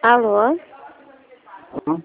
Alô? Alô?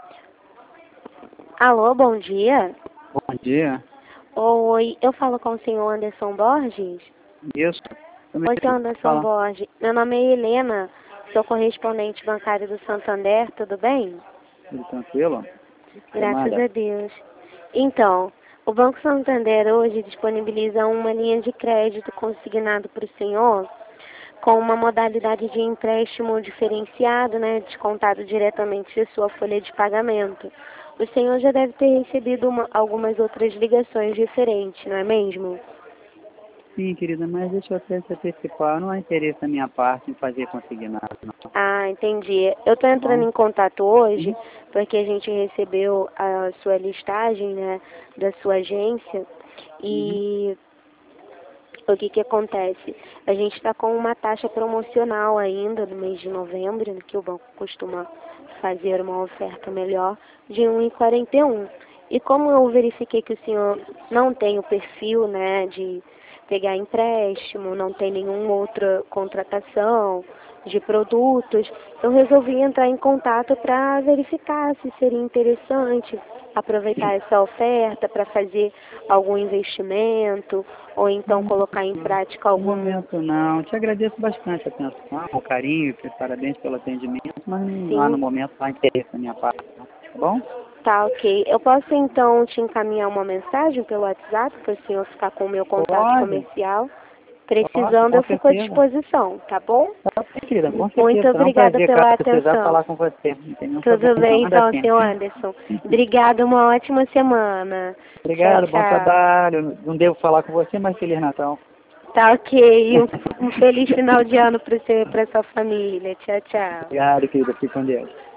Alô, bom dia. Bom dia. Oi, eu falo com o senhor Anderson Borges? Isso. Oi, senhor Anderson Fala. Borges. Meu nome é Helena, sou correspondente bancário do Santander, tudo bem? Tudo tranquilo? Graças a Deus. Então, o Banco Santander hoje disponibiliza uma linha de crédito consignado para o senhor com uma modalidade de empréstimo diferenciado, né, descontado diretamente de sua folha de pagamento. O senhor já deve ter recebido algumas outras ligações diferentes, não é mesmo? Sim, querida, mas deixa eu até se antecipar. Não há interesse da minha parte em fazer consignado, não. Ah, entendi. Eu estou Tá entrando bom? em contato hoje porque a gente recebeu a sua listagem, né, da sua agência e o que acontece? A gente está com uma taxa promocional ainda no mês de novembro, né, que o banco costuma fazer uma oferta melhor de 1,41. E como eu verifiquei que o senhor não tem o perfil, né, de pegar empréstimo, não tem nenhuma outra contratação de produtos, eu resolvi entrar em contato para verificar se seria interessante aproveitar essa oferta para fazer algum investimento ou então colocar em prática No algum... momento não. Te agradeço bastante a atenção, o carinho, parabéns pelo atendimento, mas não há no Sim, momento interesse da minha parte, não. Tá bom? tá ok. Eu posso então te encaminhar uma mensagem pelo WhatsApp para o senhor ficar com o meu contato Pode, comercial? pode, Precisando, com eu fico à certeza. disposição, tá bom? Tá bem, querida, com Muito certeza. Será um obrigada prazer, caso pela precisar atenção. falar com você. Não tem nenhum Tudo problema, não. bem Manda então, assim. senhor Anderson. Obrigada, uma ótima semana. Tchau, Obrigado, bom tchau. trabalho. Não devo falar com você, mas Feliz Natal. Tá ok. Um feliz final de ano para você e para sua família. Tchau, tchau. Obrigado, querida. Fique com Deus.